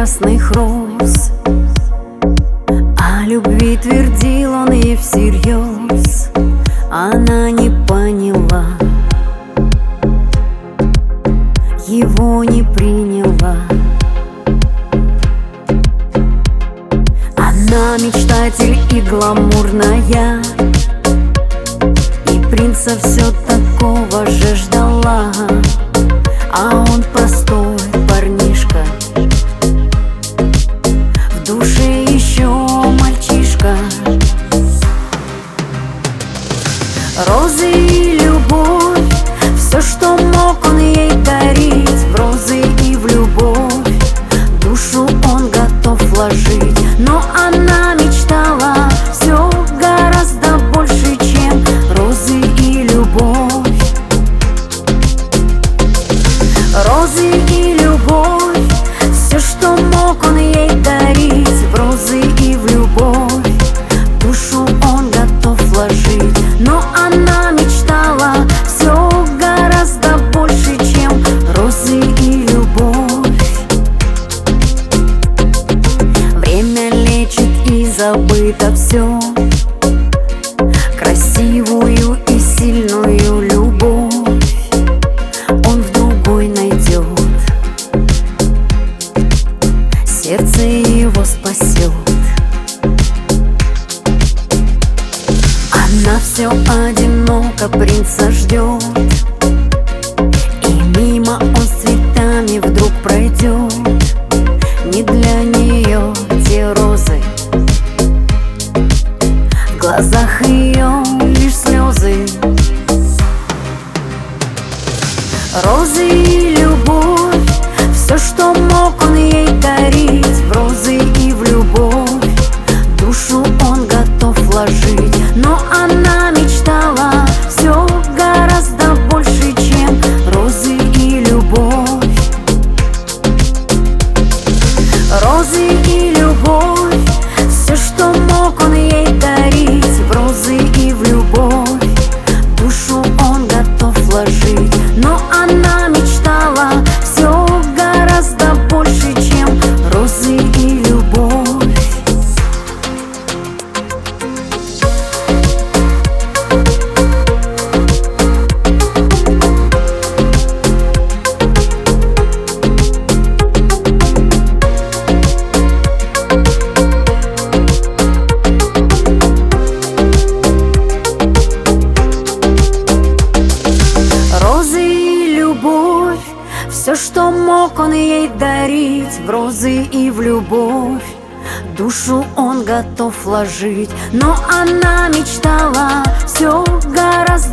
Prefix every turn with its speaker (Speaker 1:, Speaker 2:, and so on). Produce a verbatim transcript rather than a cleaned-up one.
Speaker 1: прекрасных роз. О любви твердил он ей всерьез, она не поняла, его не приняла. Она мечтатель и гламурная, и принца все такого же ждала, а он простой парнишка, в душе еще мальчишка. Розы и любовь, все, что мог он ей дарить, в розы и в любовь душу он готов вложить. Но она мечтала все гораздо больше, чем розы и любовь. Розы и любовь, все, что мог он ей дарить, в розы и в любовь душу он готов вложить. Но она мечтала все гораздо больше, чем розы и любовь. Время лечит и забыто все, красивую и сильную любовь он в другой найдет, сердце его спасет. Она все одиноко принца ждет, и мимо он с цветами вдруг пройдет. Не для нее те розы, в глазах ее лишь слезы. Розы и любовь, все, что мог он ей дарить, в розы и в любовь душу он готов вложить. Но она мечтала все гораздо больше, чем розы и любовь. Розы и любовь, все, что мог он ей дарить, в розы и в любовь душу он готов вложить. Но она мечтала все гораздо больше, чем розы и любовь. Все, что мог он ей дарить, в розы и в любовь душу он готов вложить. Но она мечтала все гораздо